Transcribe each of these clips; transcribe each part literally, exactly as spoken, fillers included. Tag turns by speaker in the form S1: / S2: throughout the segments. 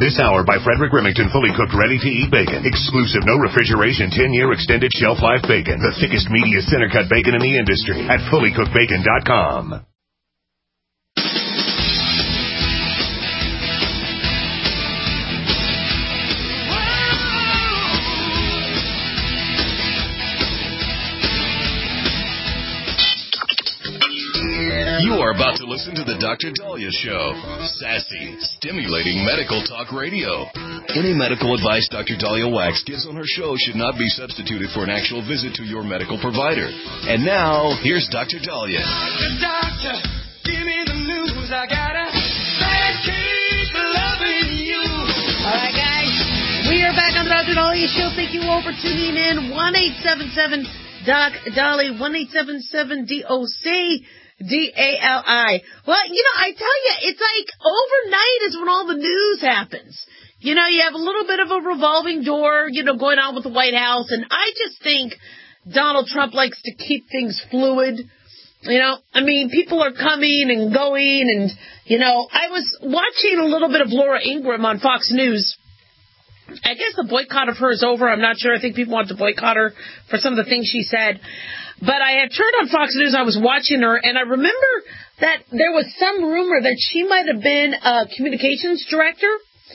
S1: This hour by Frederick Remington, fully cooked, ready-to-eat bacon. Exclusive, no refrigeration, ten-year extended shelf life bacon. The thickest, meatiest, center-cut bacon in the industry at fully cooked bacon dot com.
S2: You are about to listen to the Doctor Dahlia Show. Sassy, stimulating medical talk radio. Any medical advice Doctor Dahlia Wax gives on her show should not be substituted for an actual visit to your medical provider. And now, here's Doctor Dahlia.
S3: Doctor, doctor, give me the news. I got a bad case for loving you.
S4: All right, guys. We are back on the Doctor Dahlia Show. Thank you all for tuning in. one eight seven seven Doc Dahlia, one eight seven seven D O C. D A L I. Well, you know, I tell you, it's like overnight is when all the news happens. You know, you have a little bit of a revolving door, you know, going on with the White House, and I just think Donald Trump likes to keep things fluid. You know, I mean, people are coming and going, and, you know, I was watching a little bit of Laura Ingraham on Fox News. I guess the boycott of her is over. I'm not sure. I think people want to boycott her for some of the things she said. But I had turned on Fox News. I was watching her, and I remember that there was some rumor that she might have been a communications director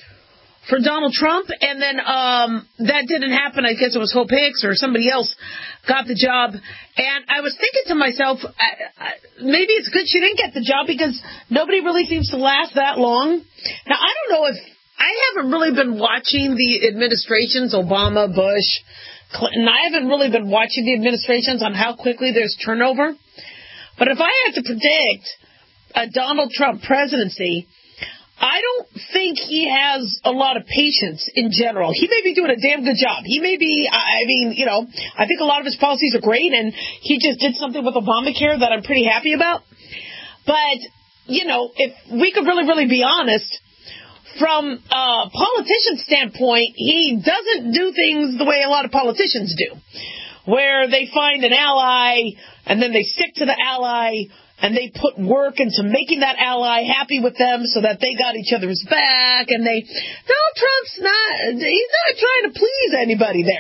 S4: for Donald Trump, and then um that didn't happen. I guess it was Hope Hicks or somebody else got the job. And I was thinking to myself, I, I, maybe it's good she didn't get the job because nobody really seems to last that long. Now, I don't know if I haven't really been watching the administrations, Obama, Bush, Clinton. I haven't really been watching the administrations on how quickly there's turnover. But if I had to predict a Donald Trump presidency, I don't think he has a lot of patience in general. He may be doing a damn good job. He may be, I mean, you know, I think a lot of his policies are great, and he just did something with Obamacare that I'm pretty happy about. But, you know, if we could really, really be honest, from a politician's standpoint, he doesn't do things the way a lot of politicians do, where they find an ally and then they stick to the ally and they put work into making that ally happy with them so that they got each other's back. And they, Donald Trump's not, he's not trying to please anybody there.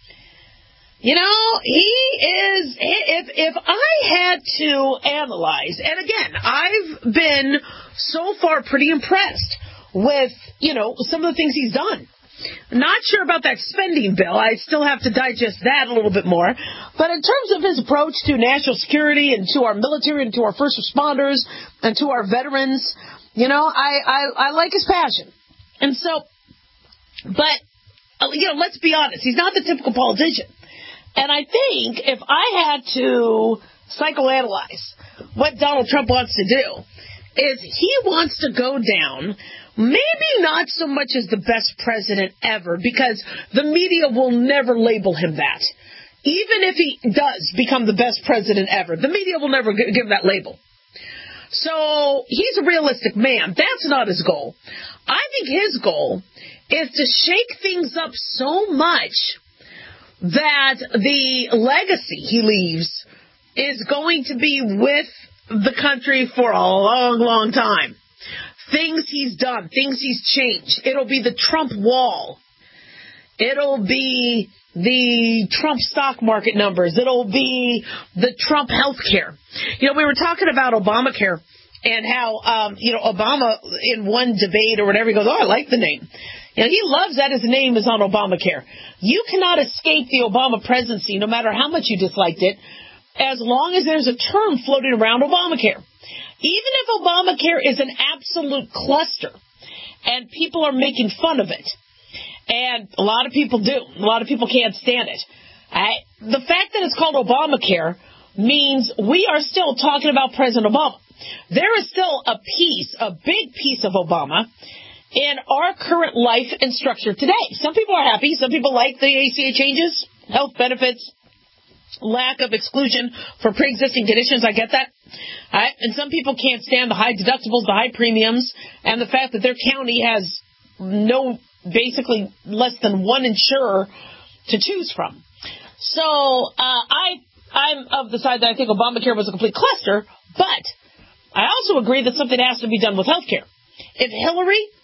S4: You know, he is, if if I had to analyze, and again, I've been so far pretty impressed with, you know, some of the things he's done. Not sure about that spending bill. I still have to digest that a little bit more. But in terms of his approach to national security and to our military and to our first responders and to our veterans, you know, I, I, I like his passion. And so, but, you know, let's be honest. He's not the typical politician. And I think if I had to psychoanalyze what Donald Trump wants to do, is he wants to go down maybe not so much as the best president ever, because the media will never label him that. Even if he does become the best president ever, the media will never give that label. So he's a realistic man. That's not his goal. I think his goal is to shake things up so much that the legacy he leaves is going to be with the country for a long, long time. Things he's done, things he's changed. It'll be the Trump wall. It'll be the Trump stock market numbers. It'll be the Trump health care. You know, we were talking about Obamacare and how, um, you know, Obama in one debate or whatever, he goes, oh, I like the name. You know, he loves that his name is on Obamacare. You cannot escape the Obama presidency, no matter how much you disliked it, as long as there's a term floating around Obamacare. Even if Obamacare is an absolute cluster and people are making fun of it, and a lot of people do, a lot of people can't stand it, I, the fact that it's called Obamacare means we are still talking about President Obama. There is still a piece, a big piece of Obama in our current life and structure today. Some people are happy. Some people like the A C A changes, health benefits, lack of exclusion for pre-existing conditions. I get that. All right. And some people can't stand the high deductibles, the high premiums, and the fact that their county has no, basically less than one insurer to choose from. So uh, I, I'm of the side that I think Obamacare was a complete cluster, but I also agree that something has to be done with health care. If Hillary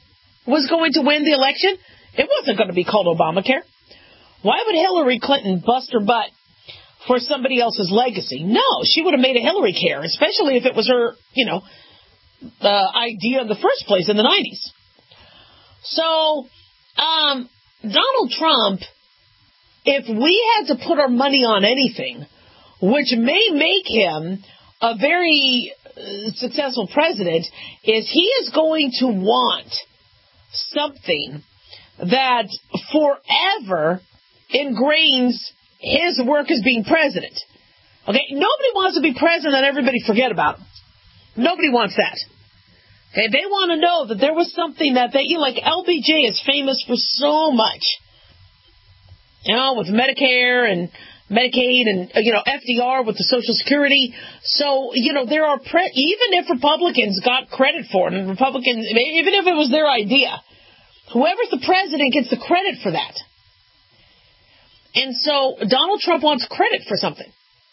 S4: was going to win the election, it wasn't going to be called Obamacare. Why would Hillary Clinton bust her butt for somebody else's legacy? No, she would have made a Hillary Care, especially if it was her, you know, uh, idea in the first place in the nineties. So, um, Donald Trump, if we had to put our money on anything, which may make him a very uh, successful president, is he is going to want something that forever ingrains his work as being president. Okay, nobody wants to be president and everybody forget about him. Nobody wants that. Okay, they want to know that there was something that they, you know, like L B J is famous for so much. You know, with Medicare and Medicaid and, you know, F D R with the Social Security. So, you know, there are, pre- even if Republicans got credit for it, and Republicans, even if it was their idea, whoever's the president gets the credit for that. And so Donald Trump wants credit for something.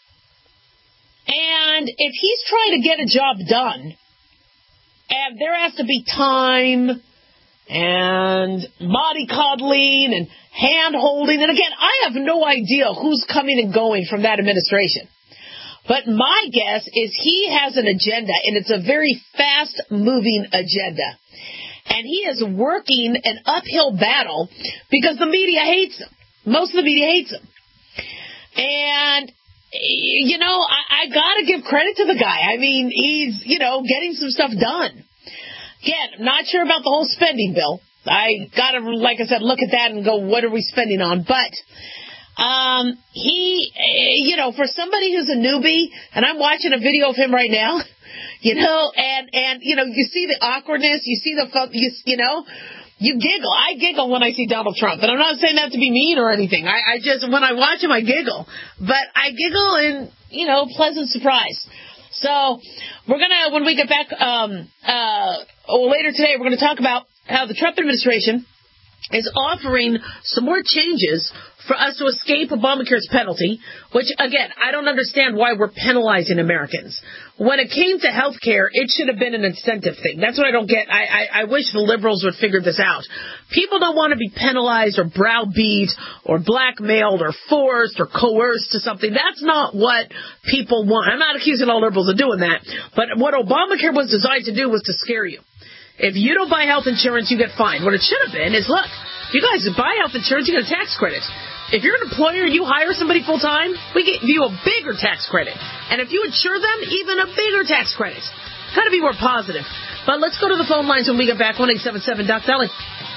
S4: And if he's trying to get a job done, and there has to be time and body coddling and hand holding, and again, I have no idea who's coming and going from that administration. But my guess is he has an agenda, and it's a very fast-moving agenda. And he is working an uphill battle because the media hates him. Most of the media hates him. And, you know, I, I got to give credit to the guy. I mean, he's, you know, getting some stuff done. Again, I'm not sure about the whole spending bill. I got to, like I said, look at that and go, what are we spending on? But um, he, you know, for somebody who's a newbie, and I'm watching a video of him right now, you know, and, and you know, you see the awkwardness, you see the, you, you know, you giggle. I giggle when I see Donald Trump. And I'm not saying that to be mean or anything. I, I just, when I watch him, I giggle. But I giggle in, you know, pleasant surprise. So we're going to, when we get back um, uh, later today, we're going to talk about how the Trump administration is offering some more changes for us to escape Obamacare's penalty, which, again, I don't understand why we're penalizing Americans. When it came to health care, it should have been an incentive thing. That's what I don't get. I, I, I wish the liberals would figure this out. People don't want to be penalized or browbeat or blackmailed or forced or coerced to something. That's not what people want. I'm not accusing all liberals of doing that. But what Obamacare was designed to do was to scare you. If you don't buy health insurance, you get fined. What it should have been is, look, if you guys buy health insurance, you get a tax credit. If you're an employer and you hire somebody full-time, we give you a bigger tax credit. And if you insure them, even a bigger tax credit. Got to be more positive. But let's go to the phone lines when we get back. one eight seven seven Doc Dolly.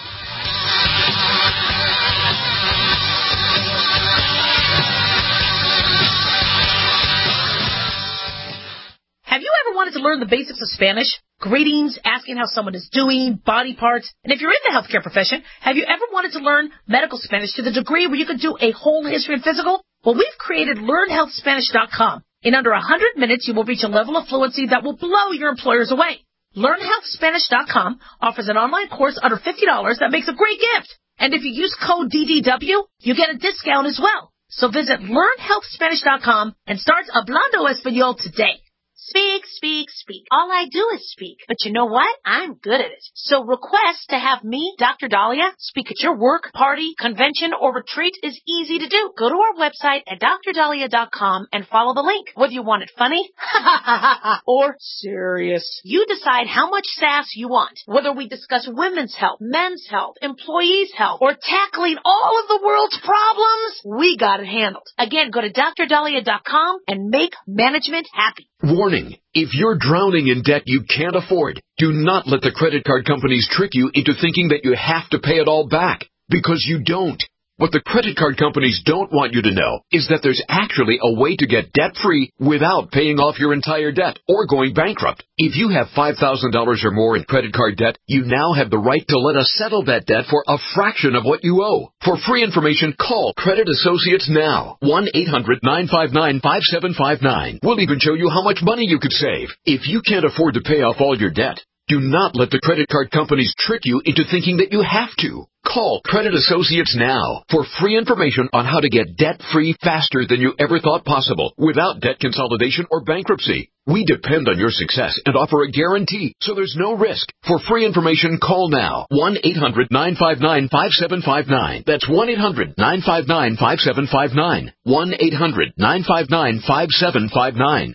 S4: Have you ever wanted to learn the basics of Spanish? Greetings, asking how someone is doing, body parts. And if you're in the healthcare profession, have you ever wanted to learn medical Spanish to the degree where you could do a whole history and physical? Well, we've created learn health spanish dot com. In under one hundred minutes, you will reach a level of fluency that will blow your employers away. learn health spanish dot com offers an online course under fifty dollars that makes a great gift. And if you use code D D W, you get a discount as well. So visit learn health spanish dot com and start Hablando Español today.
S5: Speak, speak, speak. All I do is speak. But you know what? I'm good at it. So request to have me, Doctor Dahlia, speak at your work, party, convention, or retreat is easy to do. Go to our website at dr dahlia dot com and follow the link. Whether you want it funny or serious, you decide how much sass you want. Whether we discuss women's health, men's health, employees' health, or tackling all of the world's problems, we got it handled. Again, go to dr dahlia dot com and make management happy.
S6: Warning, if you're drowning in debt you can't afford, do not let the credit card companies trick you into thinking that you have to pay it all back, because you don't. What the credit card companies don't want you to know is that there's actually a way to get debt-free without paying off your entire debt or going bankrupt. If you have five thousand dollars or more in credit card debt, you now have the right to let us settle that debt for a fraction of what you owe. For free information, call Credit Associates now. one eight hundred nine five nine five seven five nine. We'll even show you how much money you could save. If you can't afford to pay off all your debt, do not let the credit card companies trick you into thinking that you have to. Call Credit Associates now for free information on how to get debt-free faster than you ever thought possible without debt consolidation or bankruptcy. We depend on your success and offer a guarantee, so there's no risk. For free information, call now. one eight hundred nine five nine five seven five nine. That's one eight hundred nine five nine five seven five nine. one eight hundred nine five nine five seven five nine.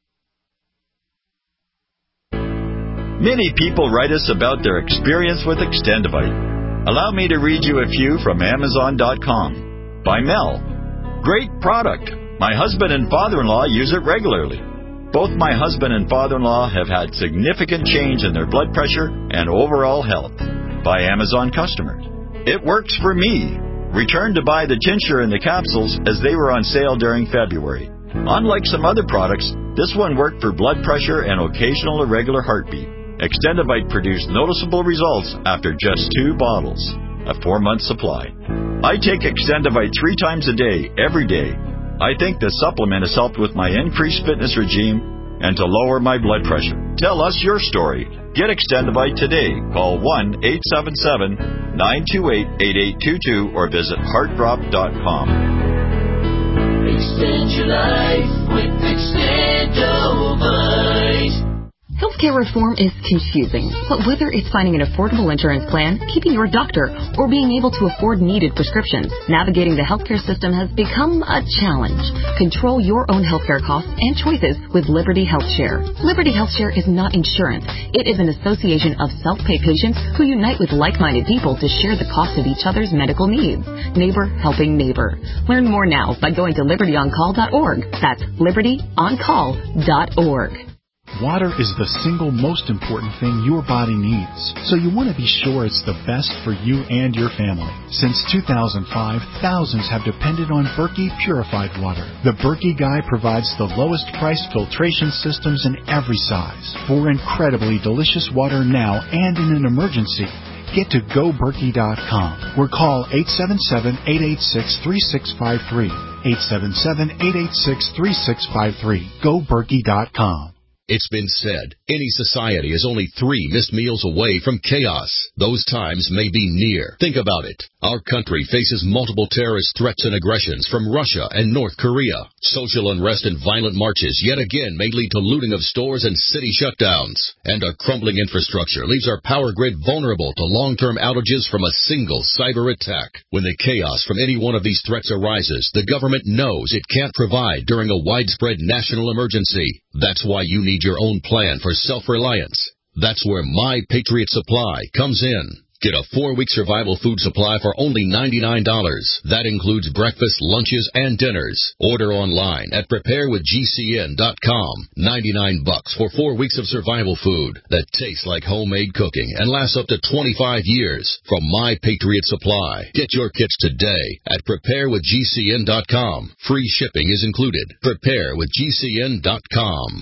S7: Many people write us about their experience with Extendivite. Allow me to read you a few from Amazon dot com. By Mel. Great product. My husband and father-in-law use it regularly. Both my husband and father-in-law have had significant change in their blood pressure and overall health. By Amazon customers. It works for me. Returned to buy the tincture and the capsules as they were on sale during February. Unlike some other products, this one worked for blood pressure and occasional irregular heartbeat. Extendivite produced noticeable results after just two bottles. A four-month supply. I take Extendivite three times a day, every day. I think the supplement has helped with my increased fitness regime and to lower my blood pressure. Tell us your story. Get Extendivite today. Call one eight seven seven nine two eight eight eight two two or visit heart drop dot com.
S3: Extend your life with Extendivite.
S8: Healthcare reform is confusing, but whether it's finding an affordable insurance plan, keeping your doctor, or being able to afford needed prescriptions, navigating the healthcare system has become a challenge. Control your own healthcare costs and choices with Liberty HealthShare. Liberty HealthShare is not insurance. It is an association of self-pay patients who unite with like-minded people to share the cost of each other's medical needs. Neighbor helping neighbor. Learn more now by going to liberty on call dot org. That's liberty on call dot org.
S9: Water is the single most important thing your body needs, so you want to be sure it's the best for you and your family. Since two thousand five, thousands have depended on Berkey purified water. The Berkey Guy provides the lowest price filtration systems in every size for incredibly delicious water now and in an emergency. Get to go berkey dot com or call eight seven seven, eight eight six, three six five three. eight seven seven, eight eight six, three six five three. go berkey dot com.
S2: It's been said, any society is only three missed meals away from chaos. Those times may be near. Think about it. Our country faces multiple terrorist threats and aggressions from Russia and North Korea. Social unrest and violent marches yet again may lead to looting of stores and city shutdowns. And a crumbling infrastructure leaves our power grid vulnerable to long-term outages from a single cyber attack. When the chaos from any one of these threats arises, the government knows it can't provide during a widespread national emergency. That's why you need your own plan for self-reliance. That's where My Patriot Supply comes in. Get a four-week survival food supply for only ninety-nine dollars. That includes breakfast, lunches, and dinners. Order online at prepare with G C N dot com. ninety-nine bucks for four weeks of survival food that tastes like homemade cooking and lasts up to twenty-five years from My Patriot Supply. Get your kits today at prepare with G C N dot com. Free shipping is included. prepare with G C N dot com.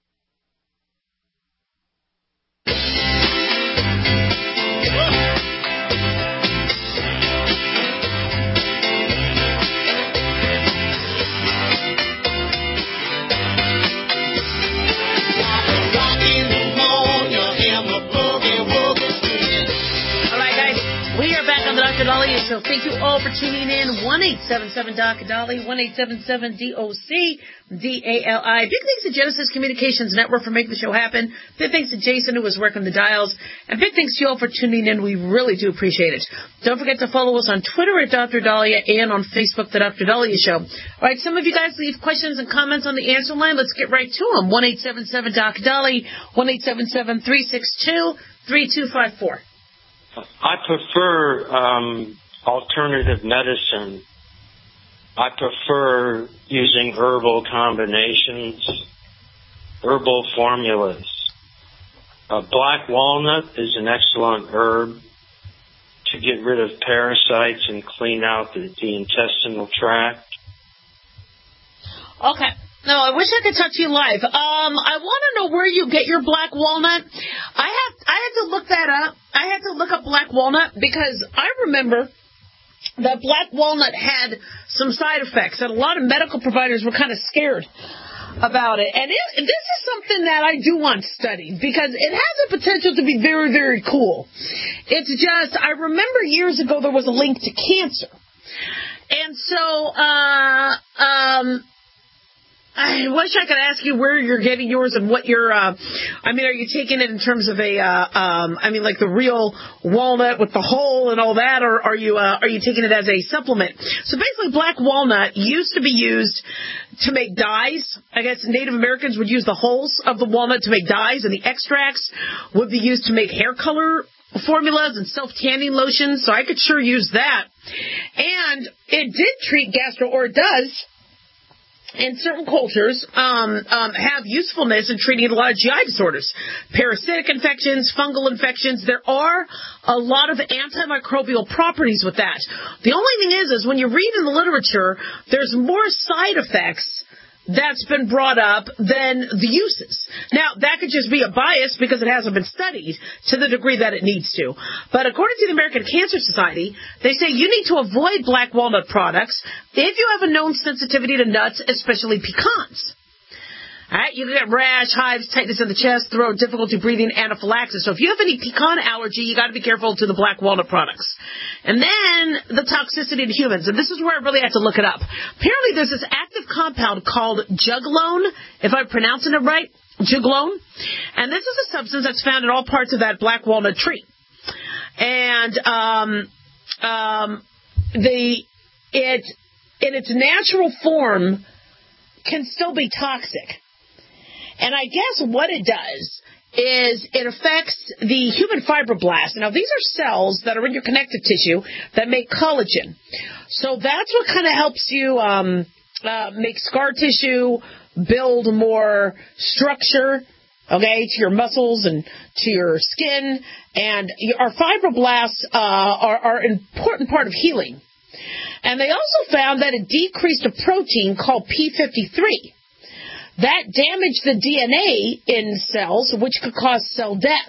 S4: Doctor Dolly Show. Thank you all for tuning in. one eight seven seven D O C Dolly, one eight seven seven D O C D A L I. Big thanks to Genesis Communications Network for making the show happen. Big thanks to Jason who was working the dials. And big thanks to you all for tuning in. We really do appreciate it. Don't forget to follow us on Twitter at Doctor Dahlia and on Facebook, The Doctor Dahlia Show. All right, some of you guys leave questions and comments on the answer line. Let's get right to them. one eight seven seven D O C Dolly, one eight seven seven, three six two, three two five four.
S10: I prefer um, alternative medicine. I prefer using herbal combinations, herbal formulas. Uh, black walnut is an excellent herb to get rid of parasites and clean out the, the intestinal tract.
S4: Okay. No, I wish I could touch you live. Um, I want to know where you get your black walnut. I have, I had to look that up. I had to look up black walnut because I remember that black walnut had some side effects, and a lot of medical providers were kind of scared about it. And it, this is something that I do want studied because it has the potential to be very, very cool. It's just, I remember years ago there was a link to cancer. And so, uh, um... I wish I could ask you where you're getting yours and what you're, uh, I mean, are you taking it in terms of a, uh, um, I mean, like the real walnut with the hole and all that, or are you, uh, are you taking it as a supplement? So basically, black walnut used to be used to make dyes. I guess Native Americans would use the hulls of the walnut to make dyes, and the extracts would be used to make hair color formulas and self-tanning lotions, so I could sure use that. And it did treat gastro, or it does, in certain cultures, um, um, have usefulness in treating a lot of G I disorders, parasitic infections, fungal infections. There are a lot of antimicrobial properties with that. The only thing is, is when you read in the literature, there's more side effects that's been brought up than the uses. Now, that could just be a bias because it hasn't been studied to the degree that it needs to. But according to the American Cancer Society, they say you need to avoid black walnut products if you have a known sensitivity to nuts, especially pecans. All right, you can get rash, hives, tightness in the chest, throat, difficulty breathing, anaphylaxis. So if you have any pecan allergy, you got to be careful to the black walnut products. And then the toxicity to humans, and this is where I really have to look it up. Apparently, there's this active compound called juglone, if I'm pronouncing it right, juglone, and this is a substance that's found in all parts of that black walnut tree. And um, um, the it in its natural form can still be toxic. And I guess what it does is it affects the human fibroblasts. Now, these are cells that are in your connective tissue that make collagen. So that's what kind of helps you um, uh, make scar tissue, build more structure, okay, to your muscles and to your skin. And our fibroblasts uh, are, are an important part of healing. And they also found that it decreased a protein called P fifty-three. That damaged the D N A in cells, which could cause cell death.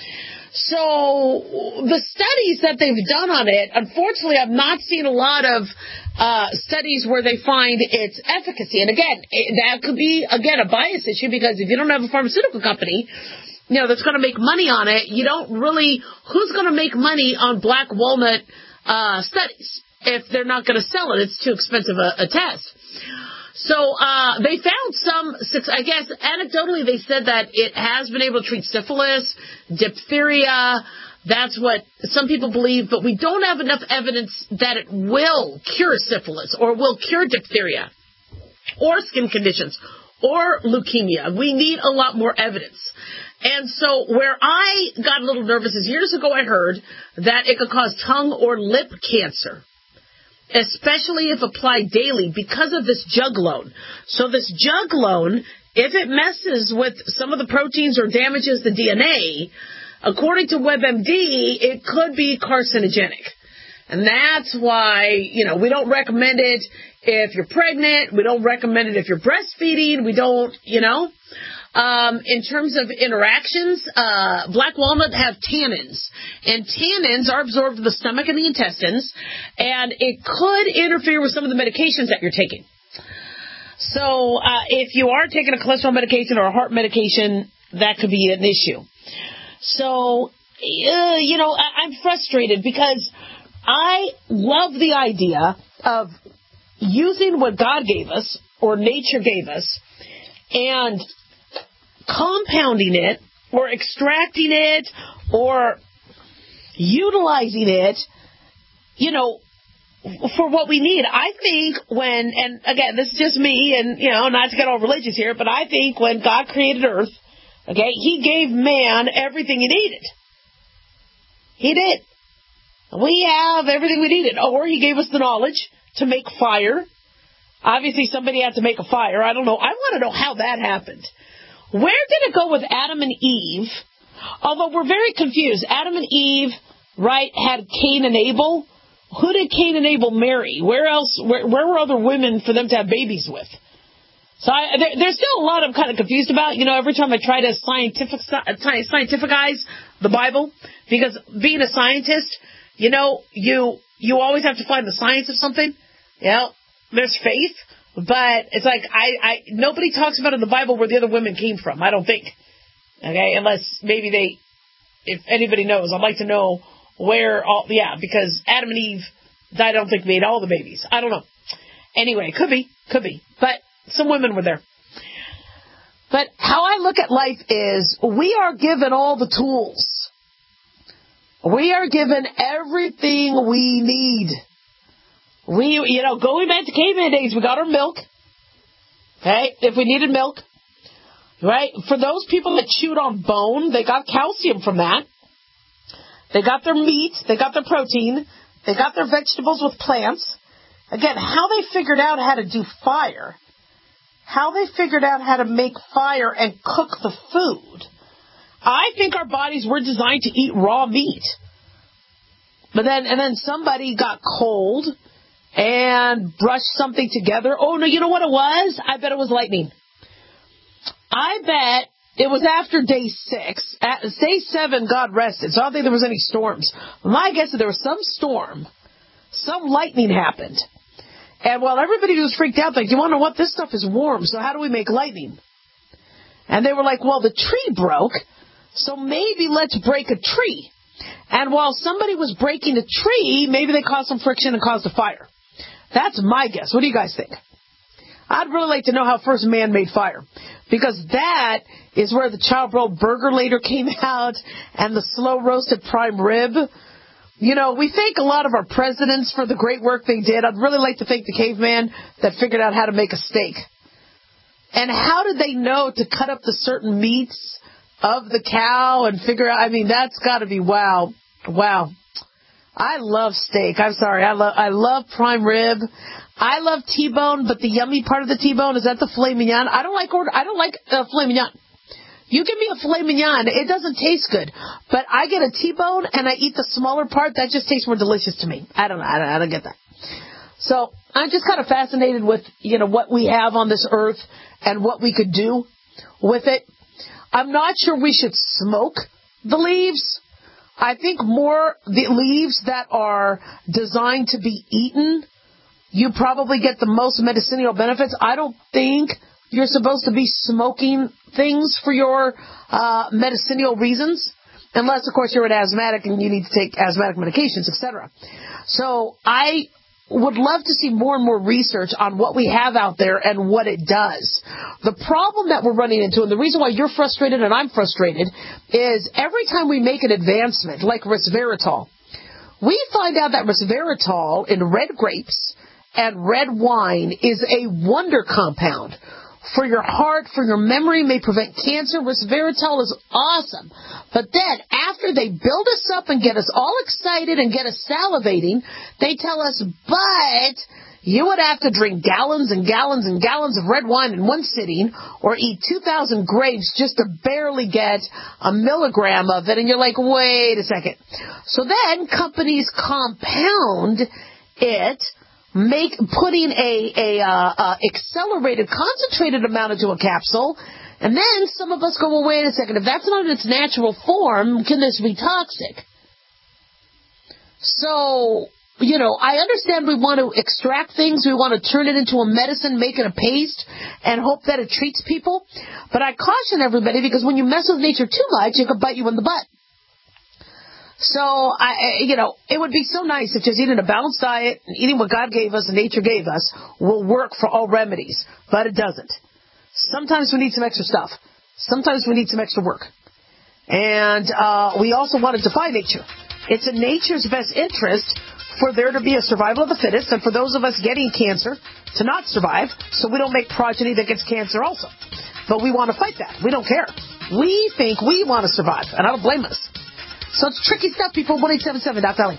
S4: So the studies that they've done on it, unfortunately, I've not seen a lot of uh, studies where they find its efficacy. And again, it, that could be, again, a bias issue, because if you don't have a pharmaceutical company, you know, that's going to make money on it, you don't really, who's going to make money on black walnut uh, studies if they're not going to sell it? It's too expensive a, a test. So uh, they found some, I guess, anecdotally they said that it has been able to treat syphilis, diphtheria. That's what some people believe, but we don't have enough evidence that it will cure syphilis or will cure diphtheria or skin conditions or leukemia. We need a lot more evidence. And so where I got a little nervous is years ago I heard that it could cause tongue or lip cancer, especially if applied daily, because of this juglone. So this juglone, if it messes with some of the proteins or damages the D N A, according to WebMD, it could be carcinogenic. And that's why, you know, we don't recommend it if you're pregnant. We don't recommend it if you're breastfeeding. We don't, you know. Um, in terms of interactions, uh, black walnut have tannins, and tannins are absorbed in the stomach and the intestines, and it could interfere with some of the medications that you're taking. So, uh, if you are taking a cholesterol medication or a heart medication, that could be an issue. So, uh, you know, I- I'm frustrated because I love the idea of using what God gave us or nature gave us and compounding it or extracting it or utilizing it, you know, for what we need. I think when, and again, this is just me, and, you know, not to get all religious here, but I think when God created Earth, okay, He gave man everything he needed. He did. We have everything we needed. Or He gave us the knowledge to make fire. Obviously, somebody had to make a fire. I don't know. I want to know how that happened. Where did it go with Adam and Eve? Although we're very confused. Adam and Eve, right, had Cain and Abel. Who did Cain and Abel marry? Where else? Where, where were other women for them to have babies with? So I, there, there's still a lot I'm kind of confused about. You know, every time I try to scientific, scientificize the Bible, because being a scientist, you know, you you always have to find the science of something. You know, there's faith. But it's like, I, I, nobody talks about in the Bible where the other women came from, I don't think. Okay, unless maybe they, if anybody knows, I'd like to know where all, yeah, because Adam and Eve, I don't think made all the babies. I don't know. Anyway, could be, could be. But some women were there. But how I look at life is we are given all the tools. We are given everything we need. We, you know, going back to caveman days, we got our milk. Okay, if we needed milk. Right? For those people that chewed on bone, they got calcium from that. They got their meat. They got their protein. They got their vegetables with plants. Again, how they figured out how to do fire, how they figured out how to make fire and cook the food. I think our bodies were designed to eat raw meat. But then, and then somebody got cold and brushed something together. Oh, no, you know what it was? I bet it was lightning. I bet it was after day six. At day seven, God rested, so I don't think there was any storms. My guess is there was some storm. Some lightning happened. And while everybody was freaked out, like, you want to know what? This stuff is warm, so how do we make lightning? And they were like, well, the tree broke, so maybe let's break a tree. And while somebody was breaking a tree, maybe they caused some friction and caused a fire. That's my guess. What do you guys think? I'd really like to know how first man made fire, because that is where the charbroiled burger later came out and the slow roasted prime rib. You know, we thank a lot of our presidents for the great work they did. I'd really like to thank the caveman that figured out how to make a steak. And how did they know to cut up the certain meats of the cow and figure out, I mean, that's got to be wow. Wow. I love steak. I'm sorry. I love I love prime rib. I love T-bone, but the yummy part of the T-bone is that the filet mignon. I don't like order. I don't like uh, filet mignon. You give me a filet mignon, it doesn't taste good. But I get a T-bone and I eat the smaller part. That just tastes more delicious to me. I don't know. I don't, I don't get that. So I'm just kind of fascinated with, you know, what we have on this earth and what we could do with it. I'm not sure we should smoke the leaves. I think more the leaves that are designed to be eaten, you probably get the most medicinal benefits. I don't think you're supposed to be smoking things for your uh, medicinal reasons, unless, of course, you're an asthmatic and you need to take asthmatic medications, et cetera. So I would love to see more and more research on what we have out there and what it does. The problem that we're running into, and the reason why you're frustrated and I'm frustrated, is every time we make an advancement, like resveratrol, we find out that resveratrol in red grapes and red wine is a wonder compound for your heart, for your memory, may prevent cancer. Resveratrol is awesome. But then, after they build us up and get us all excited and get us salivating, they tell us, but you would have to drink gallons and gallons and gallons of red wine in one sitting, or eat two thousand grapes just to barely get a milligram of it. And you're like, wait a second. So then, companies compound it, make putting a, a uh, uh, accelerated, concentrated amount into a capsule, and then some of us go, well, wait a second, if that's not in its natural form, can this be toxic? So, you know, I understand we want to extract things, we want to turn it into a medicine, make it a paste, and hope that it treats people, but I caution everybody, because when you mess with nature too much, it could bite you in the butt. So, I, you know, it would be so nice if just eating a balanced diet and eating what God gave us and nature gave us will work for all remedies, but it doesn't. Sometimes we need some extra stuff. Sometimes we need some extra work. And uh, we also want to defy nature. It's in nature's best interest for there to be a survival of the fittest, and for those of us getting cancer to not survive, so we don't make progeny that gets cancer also. But we want to fight that. We don't care. We think we want to survive, and I don't blame us. So it's tricky stuff, people. one eight seven seven Doc Dolly.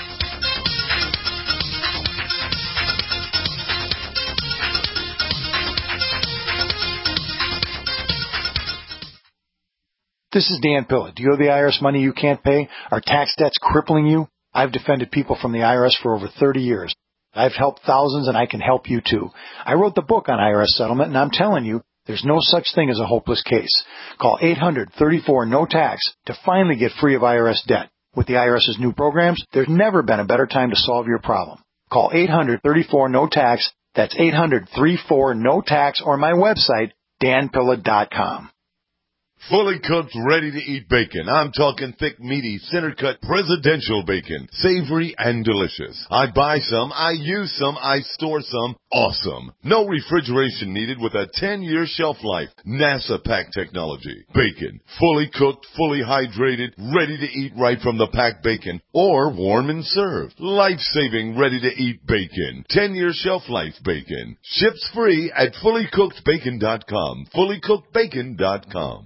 S11: This is Dan Pilla. Do you owe the I R S money you can't pay? Are tax debts crippling you? I've defended people from the I R S for over thirty years. I've helped thousands, and I can help you too. I wrote the book on I R S settlement, and I'm telling you, there's no such thing as a hopeless case. Call eight hundred thirty-four no tax to finally get free of I R S debt. With the IRS's new programs, there's never been a better time to solve your problem. Call eight hundred thirty-four no tax. That's eight hundred thirty-four no tax, or my website, dan pilla dot com.
S12: Fully cooked, ready-to-eat bacon. I'm talking thick, meaty, center-cut presidential bacon. Savory and delicious. I buy some, I use some, I store some. Awesome. No refrigeration needed with a ten-year shelf life. NASA pack technology. Bacon. Fully cooked, fully hydrated, ready to eat right from the packed bacon. Or warm and served. Life-saving, ready-to-eat bacon. ten-year shelf life bacon. Ships free at fully cooked bacon dot com. fully cooked bacon dot com.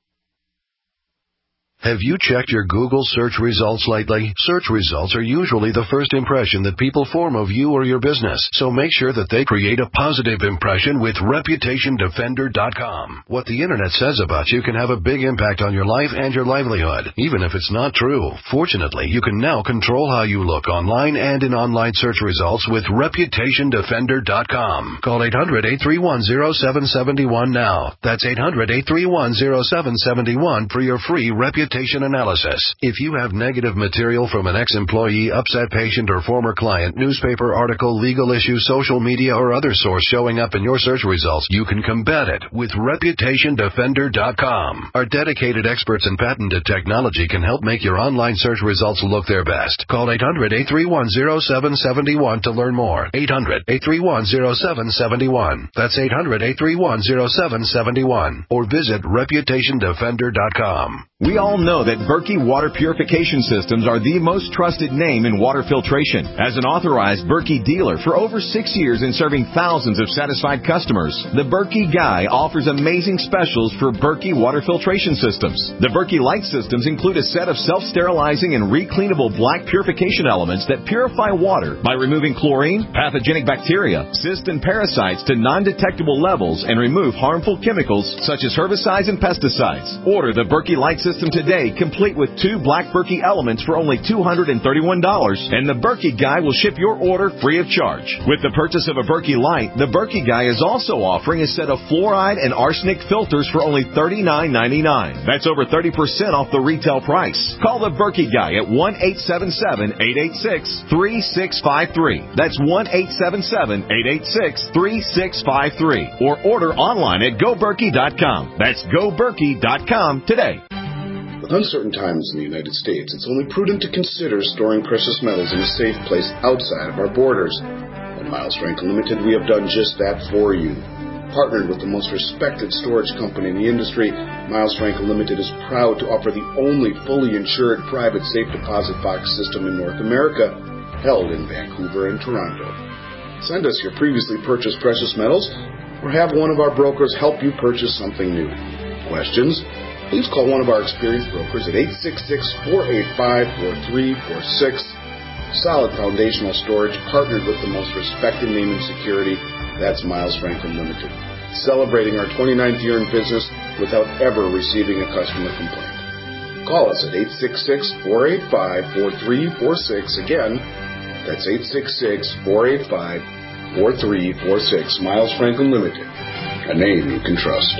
S13: Have you checked your Google search results lately? Search results are usually the first impression that people form of you or your business, so make sure that they create a positive impression with reputation defender dot com. What the internet says about you can have a big impact on your life and your livelihood, even if it's not true. Fortunately, you can now control how you look online and in online search results with reputation defender dot com. Call eight hundred, eight three one, zero seven seven one now. That's eight hundred, eight three one, zero seven seven one for your free reputation analysis. If you have negative material from an ex-employee, upset patient, or former client, newspaper article, legal issue, social media, or other source showing up in your search results, you can combat it with reputation defender dot com. Our dedicated experts in patented technology can help make your online search results look their best. Call eight hundred, eight three one, zero seven seven one to learn more. eight hundred, eight three one, zero seven seven one. That's eight hundred, eight three one, zero seven seven one. Or visit reputation defender dot com.
S14: We all know that Berkey Water Purification Systems are the most trusted name in water filtration. As an authorized Berkey dealer for over six years and serving thousands of satisfied customers, the Berkey Guy offers amazing specials for Berkey Water Filtration Systems. The Berkey Light Systems include a set of self-sterilizing and recleanable black purification elements that purify water by removing chlorine, pathogenic bacteria, cysts, and parasites to non-detectable levels and remove harmful chemicals such as herbicides and pesticides. Order the Berkey Light System today, complete with two black Berkey elements for only two hundred thirty-one dollars, and the Berkey Guy will ship your order free of charge. With the purchase of a Berkey Light, the Berkey Guy is also offering a set of fluoride and arsenic filters for only thirty-nine ninety-nine. That's over thirty percent off the retail price. Call the Berkey Guy at one eight seven seven, eight eight six, three six five three. That's one eight seven seven, eight eight six, three six five three. Or order online at go berkey dot com. That's go berkey dot com today.
S15: With uncertain times in the United States, it's only prudent to consider storing precious metals in a safe place outside of our borders. At Miles Franklin Limited, we have done just that for you. Partnered with the most respected storage company in the industry, Miles Franklin Limited is proud to offer the only fully insured private safe deposit box system in North America, held in Vancouver and Toronto. Send us your previously purchased precious metals, or have one of our brokers help you purchase something new. Questions? Please call one of our experienced brokers at eight six six, four eight five, four three four six. Solid foundational storage, partnered with the most respected name in security. That's Miles Franklin Limited. Celebrating our twenty-ninth year in business without ever receiving a customer complaint. Call us at eight six six, four eight five, four three four six. Again, that's eight six six, four eight five, four three four six. Miles Franklin Limited, a name you can trust.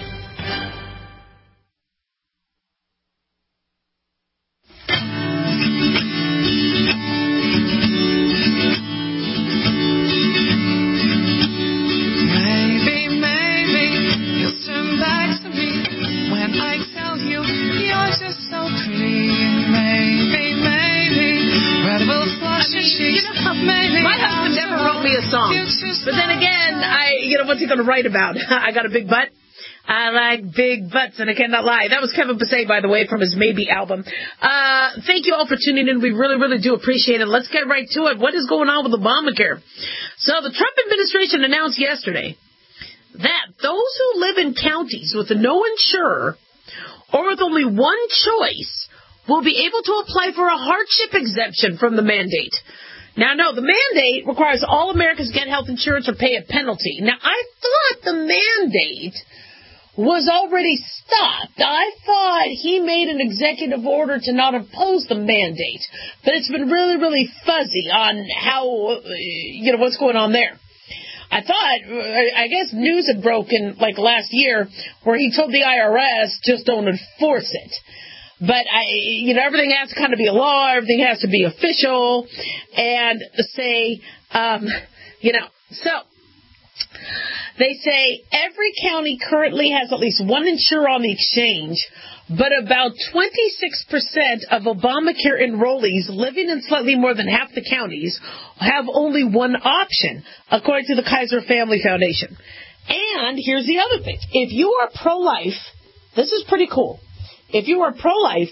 S4: Going to write about. I got a big butt. I like big butts, and I cannot lie. That was Kevin Passay, by the way, from his Maybe album. Uh, thank you all for tuning in. We really, really do appreciate it. Let's get right to it. What is going on with Obamacare? So the Trump administration announced yesterday that those who live in counties with no insurer or with only one choice will be able to apply for a hardship exemption from the mandate. Now, no, the mandate requires all Americans get health insurance or pay a penalty. Now, I thought the mandate was already stopped. I thought he made an executive order to not oppose the mandate. But it's been really, really fuzzy on how, you know, what's going on there. I thought, I guess news had broken like last year where he told the I R S, just don't enforce it. But, I, you know, everything has to kind of be a law, everything has to be official, and say, um, you know, so They say every county currently has at least one insurer on the exchange, but about twenty-six percent of Obamacare enrollees living in slightly more than half the counties have only one option, according to the Kaiser Family Foundation. And here's the other thing. If you are pro-life, this is pretty cool. If you are pro-life,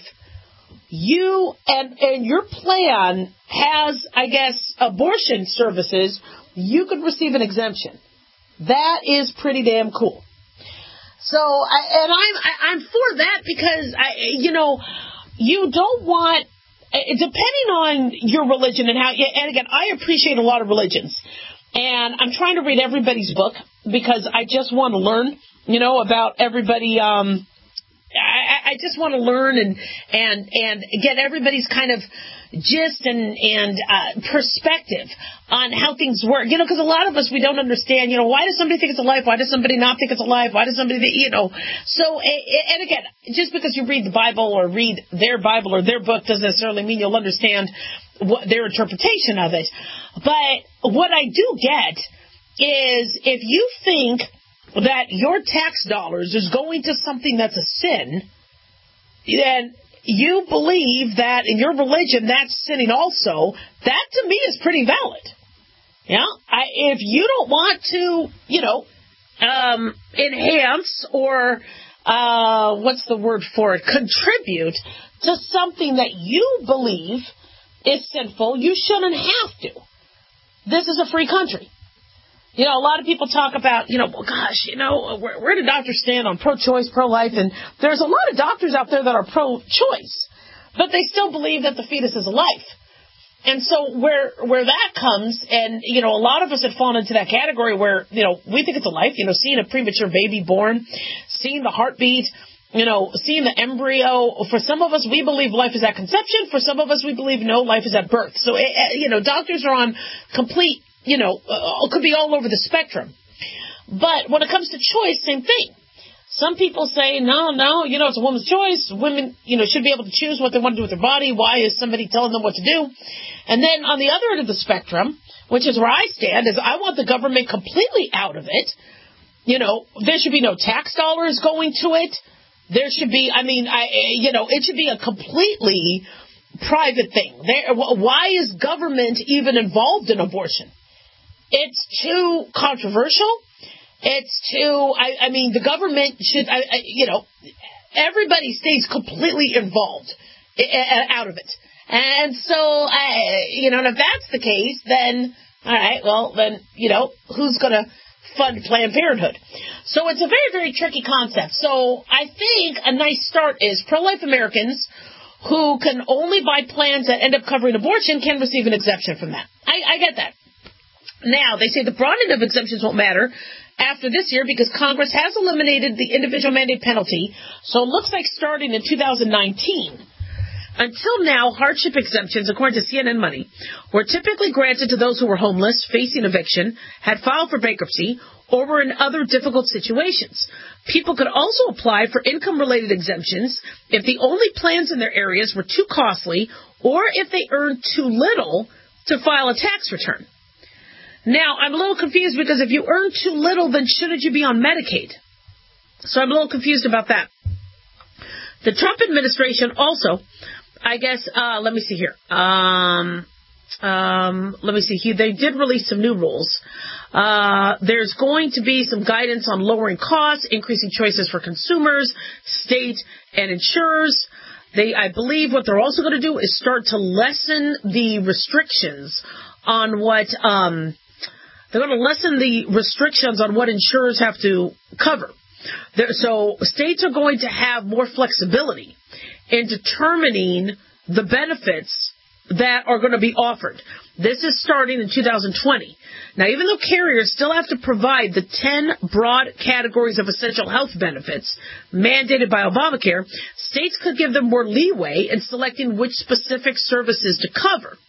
S4: you and, and your plan has, I guess, abortion services, you could receive an exemption. That is pretty damn cool. So, I, and I'm I, I'm for that because I, you know, you don't want, depending on your religion and how. And again, I appreciate a lot of religions, and I'm trying to read everybody's book because I just want to learn, you know, about everybody. Um, I, I just want to learn and and and get everybody's kind of gist and and uh, perspective on how things work. You know, because a lot of us, we don't understand, you know, why does somebody think it's a life? Why does somebody not think it's a life? Why does somebody, think, you know? So, and again, just because you read the Bible or read their Bible or their book doesn't necessarily mean you'll understand what their interpretation of it. But what I do get is if you think that your tax dollars is going to something that's a sin, then you believe that in your religion that's sinning also, that to me is pretty valid. Yeah, I, if you don't want to, you know, um, enhance or uh, what's the word for it, contribute to something that you believe is sinful, you shouldn't have to. This is a free country. You know, a lot of people talk about, you know, well, gosh, you know, where, where do doctors stand on pro-choice, pro-life? And there's a lot of doctors out there that are pro-choice, but they still believe that the fetus is a life. And so where where that comes, and, you know, a lot of us have fallen into that category where, you know, we think it's a life, you know, seeing a premature baby born, seeing the heartbeat, you know, seeing the embryo. For some of us, we believe life is at conception. For some of us, we believe, no, life is at birth. So, you know, doctors are on complete, you know, uh, could be all over the spectrum. But when it comes to choice, same thing. Some people say, no, no, you know, it's a woman's choice. Women, you know, should be able to choose what they want to do with their body. Why is somebody telling them what to do? And then on the other end of the spectrum, which is where I stand, is I want the government completely out of it. You know, there should be no tax dollars going to it. There should be, I mean, I, you know, it should be a completely private thing. There, why is government even involved in abortion? It's too controversial. It's too, I, I mean, the government should, I, I, you know, everybody stays completely involved out of it. And so, I, you know, and if that's the case, then, all right, well, then, you know, who's going to fund Planned Parenthood? So it's a very, very tricky concept. So I think a nice start is pro-life Americans who can only buy plans that end up covering abortion can receive an exemption from that. I, I get that. Now, they say the broadening of exemptions won't matter after this year because Congress has eliminated the individual mandate penalty, so it looks like starting in two thousand nineteen. Until now, hardship exemptions, according to C N N Money, were typically granted to those who were homeless, facing eviction, had filed for bankruptcy, or were in other difficult situations. People could also apply for income-related exemptions if the only plans in their areas were too costly or if they earned too little to file a tax return. Now, I'm a little confused because if you earn too little, then shouldn't you be on Medicaid? So I'm a little confused about that. The Trump administration also, I guess, uh, let me see here. Um, um, let me see. He, they did release some new rules. Uh, there's going to be some guidance on lowering costs, increasing choices for consumers, state and insurers. They, I believe what they're also going to do is start to lessen the restrictions on what, um, they're going to lessen the restrictions on what insurers have to cover. There, so states are going to have more flexibility in determining the benefits that are going to be offered. This is starting in two thousand twenty. Now, even though carriers still have to provide the ten broad categories of essential health benefits mandated by Obamacare, states could give them more leeway in selecting which specific services to cover.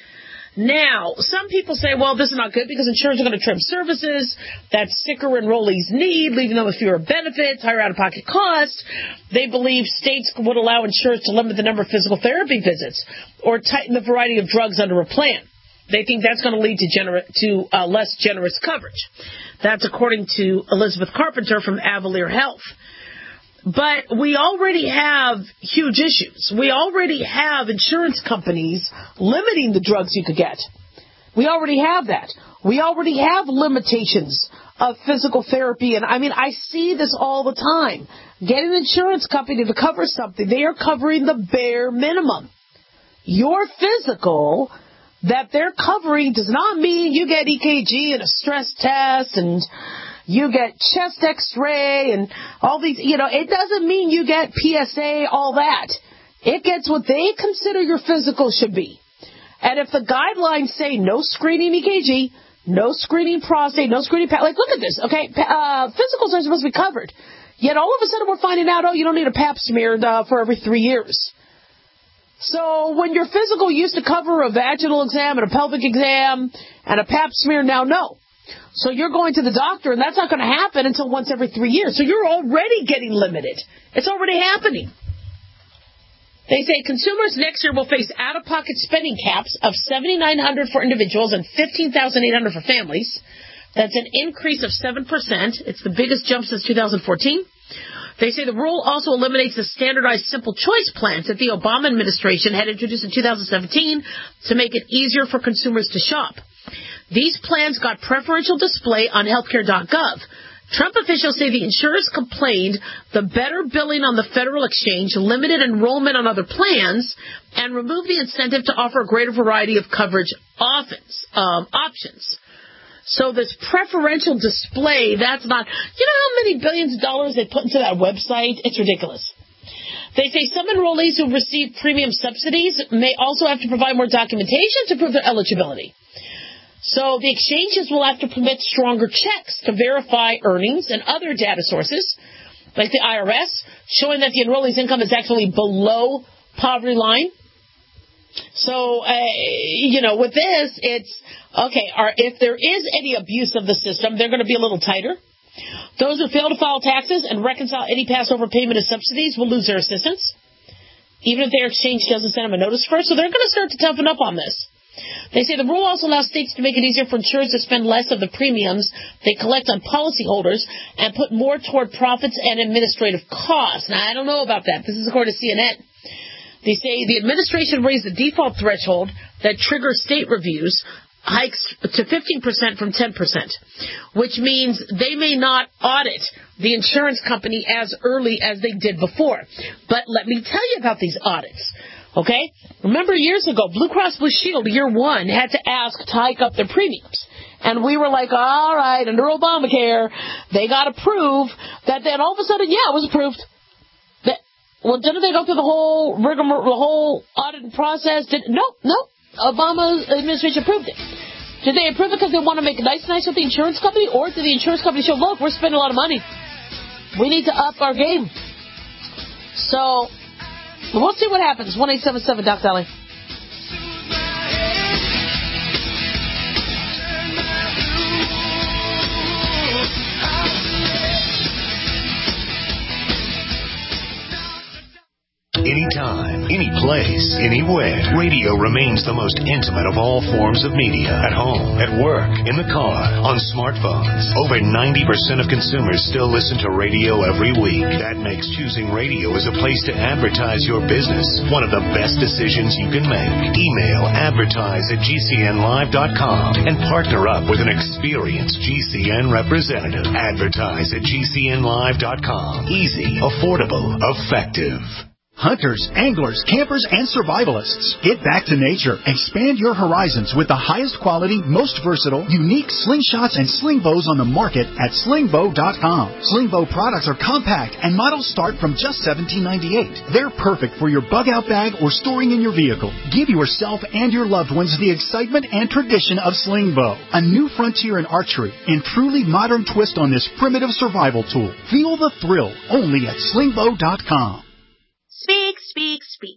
S4: Now, some people say, well, this is not good because insurers are going to trim services that sicker enrollees need, leaving them with fewer benefits, higher out-of-pocket costs. They believe states would allow insurers to limit the number of physical therapy visits or tighten the variety of drugs under a plan. They think that's going to lead to, gener- to uh, less generous coverage. That's according to Elizabeth Carpenter from Avalier Health. But we already have huge issues. We already have insurance companies limiting the drugs you could get. We already have that. We already have limitations of physical therapy. And, I mean, I see this all the time. Get an insurance company to cover something. They are covering the bare minimum. Your physical that they're covering does not mean you get E K G and a stress test and you get chest x-ray and all these, you know, it doesn't mean you get P S A, all that. It gets what they consider your physical should be. And if the guidelines say no screening E K G, no screening prostate, no screening, like, look at this, okay, uh, physicals are supposed to be covered. Yet all of a sudden we're finding out, oh, you don't need a pap smear uh, for every three years. So when your physical used to cover a vaginal exam and a pelvic exam and a pap smear, now no. So you're going to the doctor, and that's not going to happen until once every three years. So you're already getting limited. It's already happening. They say consumers next year will face out-of-pocket spending caps of seven thousand nine hundred dollars for individuals and fifteen thousand eight hundred dollars for families. That's an increase of seven percent. It's the biggest jump since two thousand fourteen. They say the rule also eliminates the standardized simple choice plans that the Obama administration had introduced in two thousand seventeen to make it easier for consumers to shop. These plans got preferential display on healthcare dot gov. Trump officials say the insurers complained the better billing on the federal exchange limited enrollment on other plans and removed the incentive to offer a greater variety of coverage offense, um, options. So this preferential display, that's not, you know how many billions of dollars they put into that website? It's ridiculous. They say some enrollees who receive premium subsidies may also have to provide more documentation to prove their eligibility. So the exchanges will have to permit stronger checks to verify earnings and other data sources, like the I R S, showing that the enrollee's income is actually below poverty line. So, uh, you know, with this, it's, okay, are, if there is any abuse of the system, they're going to be a little tighter. Those who fail to file taxes and reconcile any Passover payment of subsidies will lose their assistance, even if their exchange doesn't send them a notice first. So they're going to start to toughen up on this. They say the rule also allows states to make it easier for insurers to spend less of the premiums they collect on policyholders and put more toward profits and administrative costs. Now, I don't know about that. This is according to C N N. They say the administration raised the default threshold that triggers state reviews hikes to fifteen percent from ten percent, which means they may not audit the insurance company as early as they did before. But let me tell you about these audits. Okay? Remember years ago, Blue Cross Blue Shield, year one, had to ask to hike up their premiums. And we were like, all right, under Obamacare, they got to prove that then all of a sudden, yeah, it was approved. That, well, didn't they go through the whole rigmarole, the whole audit process? Did, no, no. Obama administration approved it. Did they approve it because they want to make nice nice with the insurance company? Or did the insurance company show, look, we're spending a lot of money. We need to up our game. So we'll see what happens. one eight seven seven Doc Dolly.
S1: Anytime, any place, anywhere. Radio remains the most intimate of all forms of media. At home, at work, in the car, on smartphones. Over ninety percent of consumers still listen to radio every week. That makes choosing radio as a place to advertise your business one of the best decisions you can make. Email advertise at G C N live dot com and partner up with an experienced G C N representative. Advertise at G C N live dot com. Easy, affordable, effective.
S9: Hunters, anglers, campers, and survivalists. Get back to nature. Expand your horizons with the highest quality, most versatile, unique slingshots and sling bows on the market at sling bow dot com. Sling bow products are compact and models start from just seventeen ninety-eight. They're perfect for your bug out bag or storing in your vehicle. Give yourself and your loved ones the excitement and tradition of sling bow. A new frontier in archery and truly modern twist on this primitive survival tool. Feel the thrill only at sling bow dot com.
S5: Speak, speak, speak.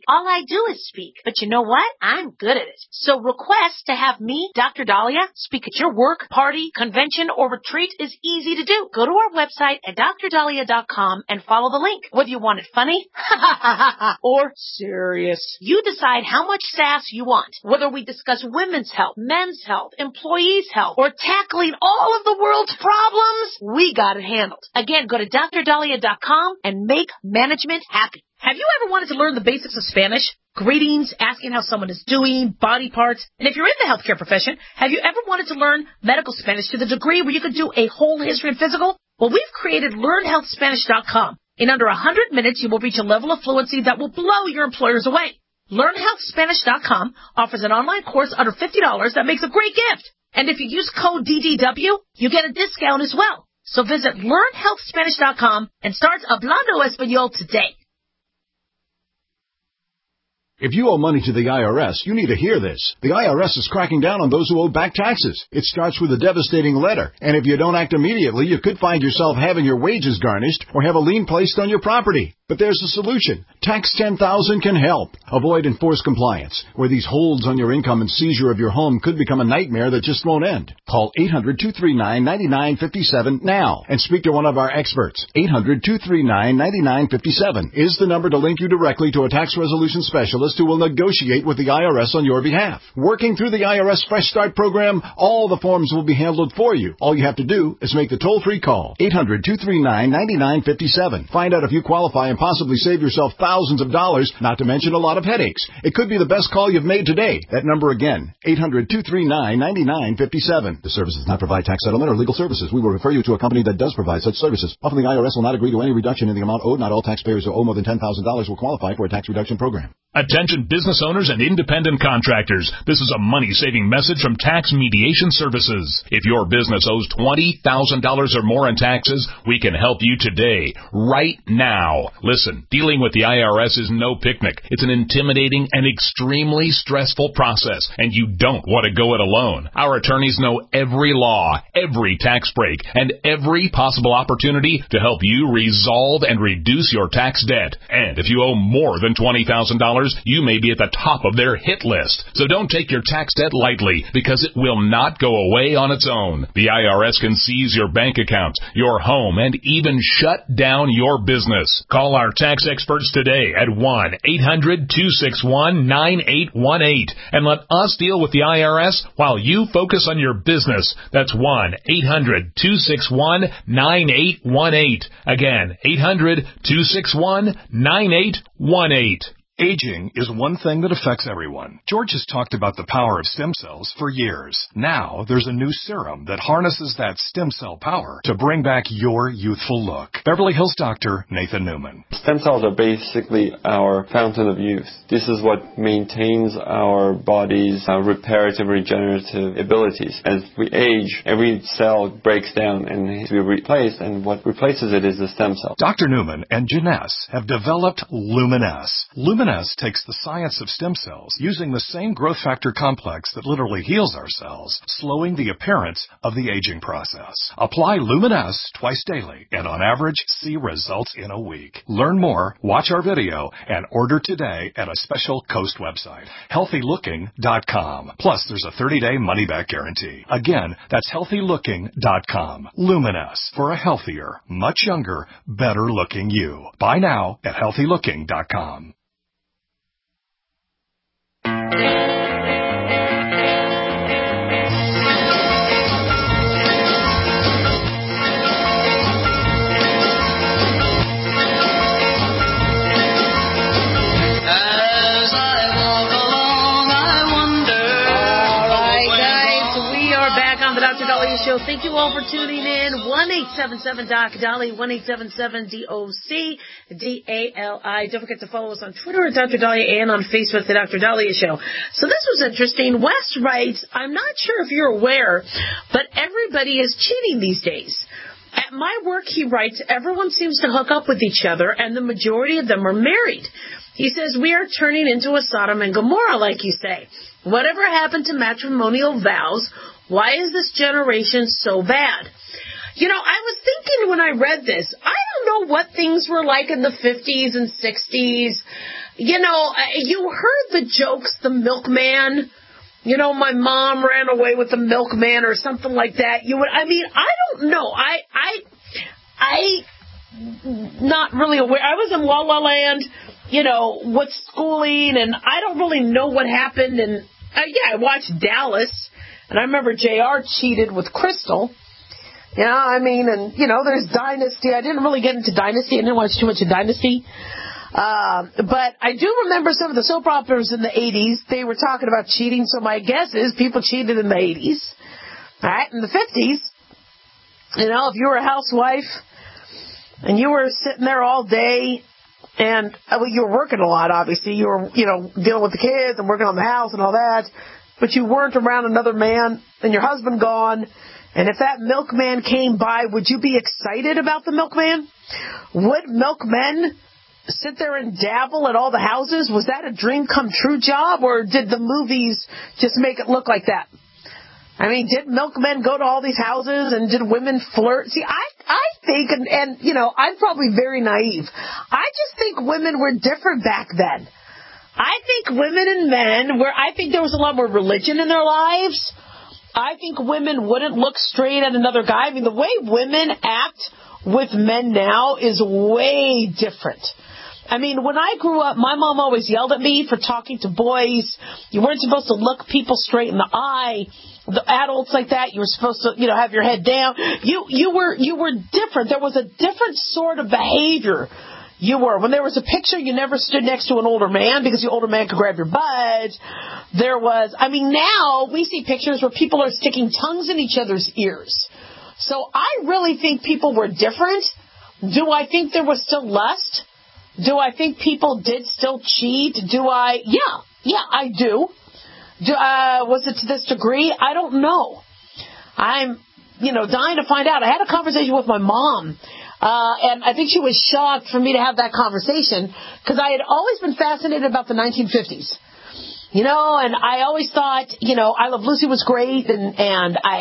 S5: All I do is speak. But you know what? I'm good at it. So request to have me, Doctor Dahlia, speak at your work, party, convention, or retreat is easy to do. Go to our website at D R dahlia dot com and follow the link. Whether you want it funny or serious, you decide how much sass you want. Whether we discuss women's health, men's health, employees' health, or tackling all of the world's problems, we got it handled. Again, go to D R dahlia dot com and make management happy. Have you ever wanted to learn the basics of Spanish? Greetings, asking how someone is doing, body parts. And if you're in the healthcare profession, have you ever wanted to learn medical Spanish to the degree where you could do a whole history and physical? Well, we've created learn health spanish dot com. In under one hundred minutes, you will reach a level of fluency that will blow your employers away. learn health spanish dot com offers an online course under fifty dollars that makes a great gift. And if you use code D D W, you get a discount as well. So visit learn health spanish dot com and start Hablando Español today.
S16: If you owe money to the I R S, you need to hear this. The I R S is cracking down on those who owe back taxes. It starts with a devastating letter, and if you don't act immediately, you could find yourself having your wages garnished or have a lien placed on your property. But there's a solution. Tax ten thousand can help. Avoid enforced compliance, where these holds on your income and seizure of your home could become a nightmare that just won't end. Call eight hundred, two three nine, nine nine five seven now and speak to one of our experts. eight hundred, two three nine, nine nine five seven is the number to link you directly to a tax resolution specialist who will negotiate with the I R S on your behalf. Working through the I R S Fresh Start program, all the forms will be handled for you. All you have to do is make the toll-free call. eight hundred, two three nine, nine nine five seven. Find out if you qualify and possibly save yourself thousands of dollars, not to mention a lot of headaches. It could be the best call you've made today. That number again, eight hundred, two three nine, nine nine five seven. The service does not provide tax settlement or legal services. We will refer you to a company that does provide such services. Often the I R S will not agree to any reduction in the amount owed. Not all taxpayers who owe more than ten thousand dollars will qualify for a tax reduction program.
S17: Attention business owners and independent contractors. This is a money-saving message from Tax Mediation Services. If your business owes twenty thousand dollars or more in taxes, we can help you today, right now. Listen, dealing with the I R S is no picnic. It's an intimidating and extremely stressful process, and you don't want to go it alone. Our attorneys know every law, every tax break, and every possible opportunity to help you resolve and reduce your tax debt. And if you owe more than twenty thousand dollars, you may be at the top of their hit list. So don't take your tax debt lightly, because it will not go away on its own. The I R S can seize your bank account, your home, and even shut down your business. Call our tax experts today at one eight hundred, two six one, nine eight one eight and let us deal with the I R S while you focus on your business. That's one eight hundred, two six one, nine eight one eight. Again, eight hundred, two six one, nine eight one eight.
S18: Aging is one thing that affects everyone. George has talked about the power of stem cells for years. Now, there's a new serum that harnesses that stem cell power to bring back your youthful look. Beverly Hills doctor Nathan Newman.
S19: Stem cells are basically our fountain of youth. This is what maintains our body's uh, reparative, regenerative abilities. As we age, every cell breaks down and needs to be replaced, and what replaces it is the stem cell.
S18: Doctor Newman and Janess have developed Luminess. Luminess takes the science of stem cells, using the same growth factor complex that literally heals our cells, slowing the appearance of the aging process. Apply Luminess twice daily, and on average, see results in a week. Learn more, watch our video, and order today at a special Coast website, healthy looking dot com. Plus, there's a thirty-day money-back guarantee. Again, that's healthy looking dot com. Luminess, for a healthier, much younger, better-looking you. Buy now at healthy looking dot com.
S4: Show. Thank you all for tuning in. one eight seven seven D O C D A L I, one eight seven seven D O C D A L I. Don't forget to follow us on Twitter at Doctor Dahlia and on Facebook, The Doctor Dahlia Show. So this was interesting. Wes writes, I'm not sure if you're aware, but everybody is cheating these days. At my work, he writes, everyone seems to hook up with each other, and the majority of them are married. He says, we are turning into a Sodom and Gomorrah, like you say. Whatever happened to matrimonial vows? Why is this generation so bad? You know, I was thinking when I read this, I don't know what things were like in the fifties and sixties. you know, you heard the jokes, the milkman. You know, my mom ran away with the milkman or something like that. You would, I mean, I don't know. I, I, I, not really aware. I was in La La Land, you know, with schooling, and I don't really know what happened. And uh, yeah, I watched Dallas, and I remember J R cheated with Crystal. Yeah, I mean, and you know, there's Dynasty. I didn't really get into Dynasty. I didn't watch too much of Dynasty. Um, but I do remember some of the soap operas in the eighties. They were talking about cheating, so my guess is people cheated in the eighties. All right, in the fifties, you know, if you were a housewife and you were sitting there all day and well, you were working a lot, obviously. You were, you know, dealing with the kids and working on the house and all that, but you weren't around another man and your husband gone. And if that milkman came by, would you be excited about the milkman? Would milkmen sit there and dabble at all the houses? Was that a dream come true job, or did the movies just make it look like that? I mean, did milkmen go to all these houses, and did women flirt? See, I I think, and, and you know, I'm probably very naive. I just think women were different back then. I think women and men were, I think there was a lot more religion in their lives. I think women wouldn't look straight at another guy. I mean, the way women act with men now is way different. I mean, when I grew up, my mom always yelled at me for talking to boys. You weren't supposed to look people straight in the eye. The adults like that, you were supposed to, you know, have your head down. You you were you were different. There was a different sort of behavior you were. When there was a picture, you never stood next to an older man because the older man could grab your butt. There was, I mean, now we see pictures where people are sticking tongues in each other's ears. So I really think people were different. Do I think there was still lust? Do I think people did still cheat? Do I? Yeah, yeah, I do. do uh, was it to this degree? I don't know. I'm, you know, dying to find out. I had a conversation with my mom, uh, and I think she was shocked for me to have that conversation because I had always been fascinated about the nineteen fifties. You know, and I always thought, you know, I Love Lucy was great, and and I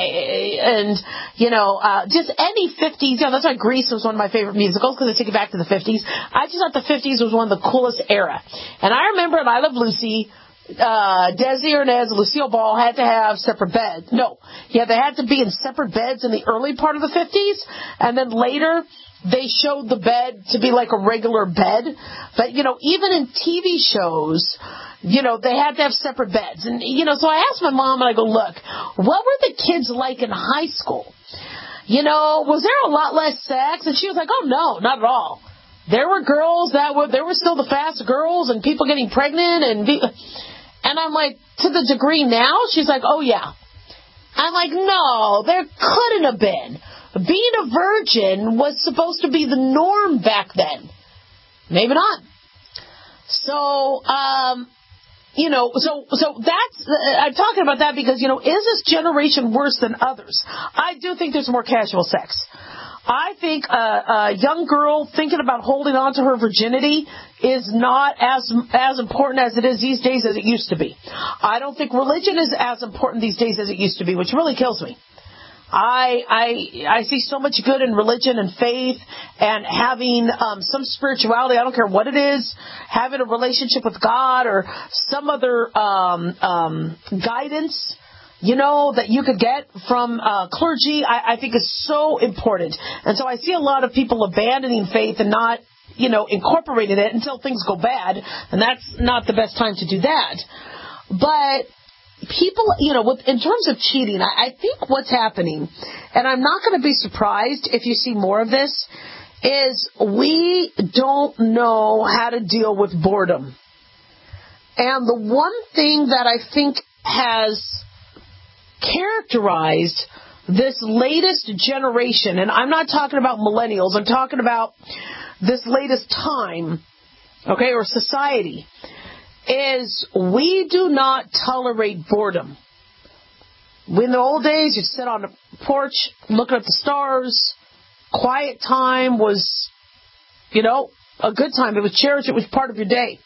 S4: and you know, uh, just any fifties. You know, that's why Grease was one of my favorite musicals because they take it back to the fifties. I just thought the fifties was one of the coolest era. And I remember in I Love Lucy, uh, Desi Arnaz and Lucille Ball had to have separate beds. No, yeah, they had to be in separate beds in the early part of the fifties, and then later they showed the bed to be like a regular bed. But you know, even in T V shows, you know, they had to have separate beds. And, you know, so I asked my mom, and I go, look, what were the kids like in high school? You know, was there a lot less sex? And she was like, oh, no, not at all. There were girls that were, there were still the fast girls and people getting pregnant. And, be, and I'm like, to the degree now? She's like, oh, yeah. I'm like, no, there couldn't have been. Being a virgin was supposed to be the norm back then. Maybe not. So, um... You know, so so that's, uh, I'm talking about that because, you know, is this generation worse than others? I do think there's more casual sex. I think a, a young girl thinking about holding on to her virginity is not as as important as it is these days as it used to be. I don't think religion is as important these days as it used to be, which really kills me. I I I see so much good in religion and faith and having um, some spirituality. I don't care what it is, having a relationship with God or some other um, um, guidance, you know, that you could get from uh, clergy. I, I think is so important. And so I see a lot of people abandoning faith and not, you know, incorporating it until things go bad, and that's not the best time to do that. But people, you know, with, in terms of cheating, I, I think what's happening, and I'm not going to be surprised if you see more of this, is we don't know how to deal with boredom. And the one thing that I think has characterized this latest generation, and I'm not talking about millennials, I'm talking about this latest time, okay, or society, is we do not tolerate boredom. In the old days, you'd sit on the porch looking at the stars. Quiet time was, you know, a good time. It was cherished. It was part of your day.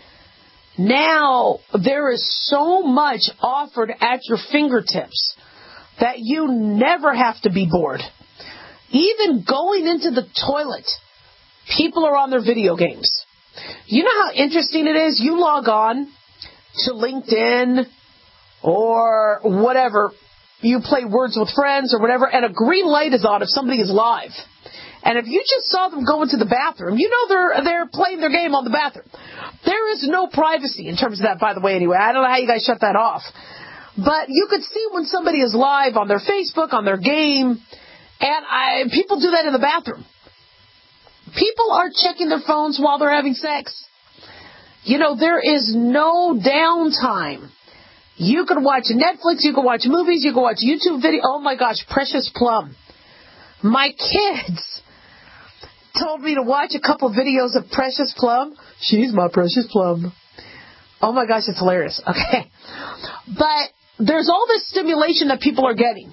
S4: Now, there is so much offered at your fingertips that you never have to be bored. Even going into the toilet, people are on their video games.
S5: You know how interesting it is? You log on to LinkedIn or whatever, you play Words with Friends or whatever, and a green light is on if somebody is live. And if you just saw them go into the bathroom, you know they're they're playing their game on the bathroom. There is no privacy in terms of that, by the way, anyway. I don't know how you guys shut that off. But you could see when somebody is live on their Facebook, on their game, and I, people do that in the bathroom. People are checking their phones while they're having sex. You know, there is no downtime. You can watch Netflix, you can watch movies, you can watch YouTube video. Oh my gosh, Precious Plum. My kids told me to watch a couple videos of Precious Plum. She's my Precious Plum. Oh my gosh, it's hilarious. Okay. But there's all this stimulation that people are getting.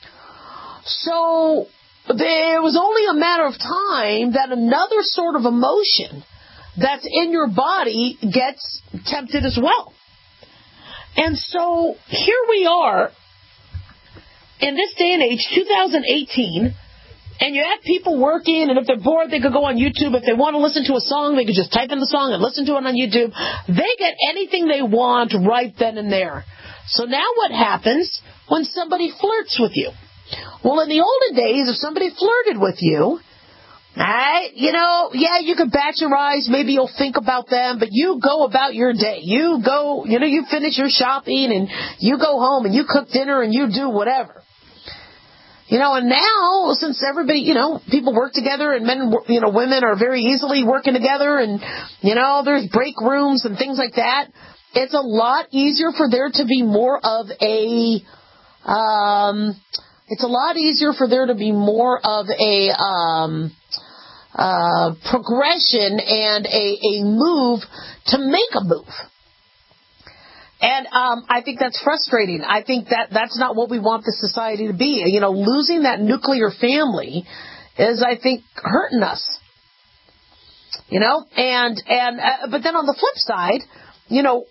S5: So there was only a matter of time that another sort of emotion that's in your body gets tempted as well. And so here we are in this day and age, two thousand eighteen, and you have people working, and if they're bored, they could go on YouTube. If they want to listen to a song, they could just type in the song and listen to it on YouTube. They get anything they want right then and there. So now what happens when somebody flirts with you? Well, in the olden days, if somebody flirted with you, right, you know, yeah, you could bat your eyes, maybe you'll think about them, but you go about your day. You go, you know, you finish your shopping, and you go home, and you cook dinner, and you do whatever. You know, and now, since everybody, you know, people work together, and men, you know, women are very easily working together, and, you know, there's break rooms and things like that, it's a lot easier for there to be more of a, um, it's a lot easier for there to be more of a, um, uh, progression and a, a move to make a move. And um, I think that's frustrating. I think that that's not what we want the society to be. You know, losing that nuclear family is, I think, hurting us. You know, and and uh, but then on the flip side, you know,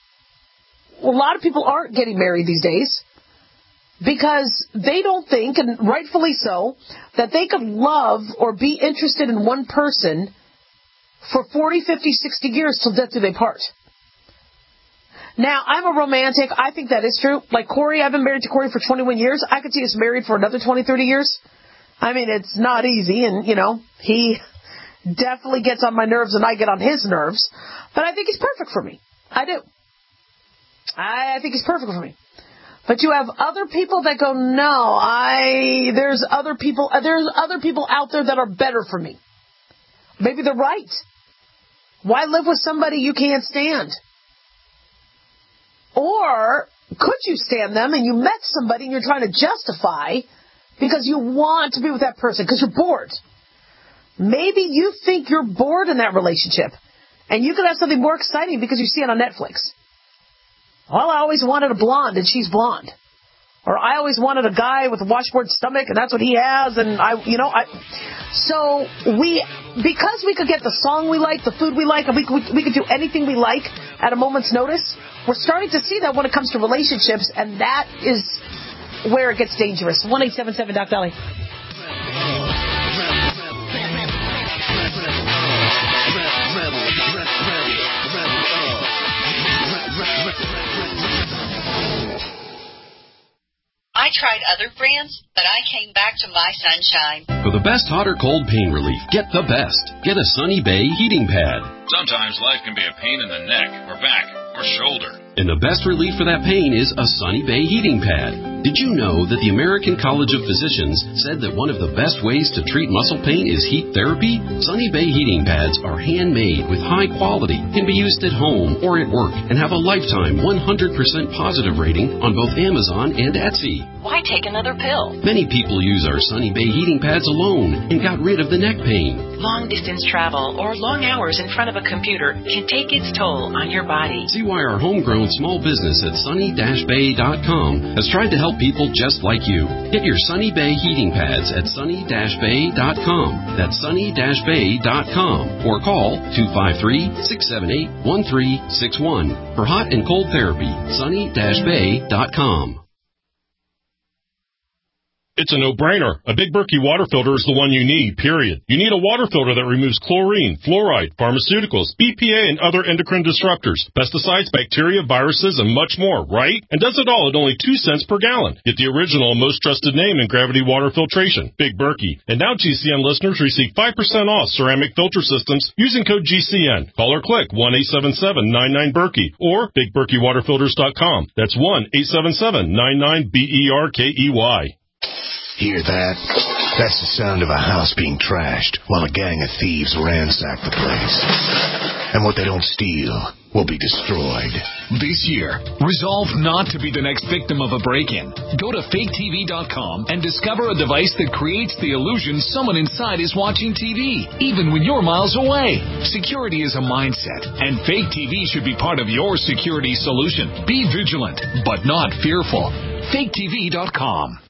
S5: a lot of people aren't getting married these days because they don't think, and rightfully so, that they could love or be interested in one person for forty, fifty, sixty years till death do they part. Now, I'm a romantic. I think that is true. Like Corey, I've been married to Corey for twenty-one years. I could see us married for another twenty, thirty years. I mean, it's not easy, and, you know, he definitely gets on my nerves and I get on his nerves. But I think he's perfect for me. I do. I think he's perfect for me. But you have other people that go, no, I, there's other people, there's other people out there that are better for me. Maybe they're right. Why live with somebody you can't stand? Or could you stand them and you met somebody and you're trying to justify because you want to be with that person because you're bored? Maybe you think you're bored in that relationship and you could have something more exciting because you see it on Netflix. Well, I always wanted a blonde and she's blonde. Or I always wanted a guy with a washboard stomach and that's what he has. And I, you know, I, so we, because we could get the song we like, the food we like, and we, we, we could do anything we like at a moment's notice, we're starting to see that when it comes to relationships, and that is where it gets dangerous. one eight seven seven Doc Dolly.
S20: I tried other brands, but I came back to My Sunshine.
S21: For the best hot or cold pain relief, get the best. Get a Sunny Bay heating pad.
S22: Sometimes life can be a pain in the neck or back or shoulder.
S21: And the best relief for that pain is a Sunny Bay heating pad. Did you know that the American College of Physicians said that one of the best ways to treat muscle pain is heat therapy? Sunny Bay heating pads are handmade with high quality, can be used at home or at work, and have a lifetime one hundred percent positive rating on both Amazon and Etsy.
S20: Why take another pill?
S21: Many people use our Sunny Bay heating pads alone and got rid of the neck pain.
S20: Long distance travel or long hours in front of a computer can take its toll on your body.
S21: See why our homegrown small business at sunny dash bay dot com has tried to help people just like you. Get your Sunny Bay heating pads at sunny dash bay dot com. That's sunny dash bay dot com. Or call two five three, six seven eight, one three six one for hot and cold therapy. sunny dash bay dot com.
S6: It's a no-brainer. A Big Berkey water filter is the one you need, period. You need a water filter that removes chlorine, fluoride, pharmaceuticals, B P A, and other endocrine disruptors, pesticides, bacteria, viruses, and much more, right? And does it all at only two cents per gallon. Get the original and most trusted name in gravity water filtration, Big Berkey. And now G C N listeners receive five percent off ceramic filter systems using code G C N. Call or click one eight seven seven nine nine Berkey or big berkey water filters dot com. That's one eight seven seven nine nine B E R K E Y.
S1: Hear that? That's the sound of a house being trashed while a gang of thieves ransack the place. And what they don't steal will be destroyed.
S7: This year, resolve not to be the next victim of a break-in. Go to fake T V dot com and discover a device that creates the illusion someone inside is watching T V, even when you're miles away. Security is a mindset, and Fake T V should be part of your security solution. Be vigilant, but not fearful. fake T V dot com.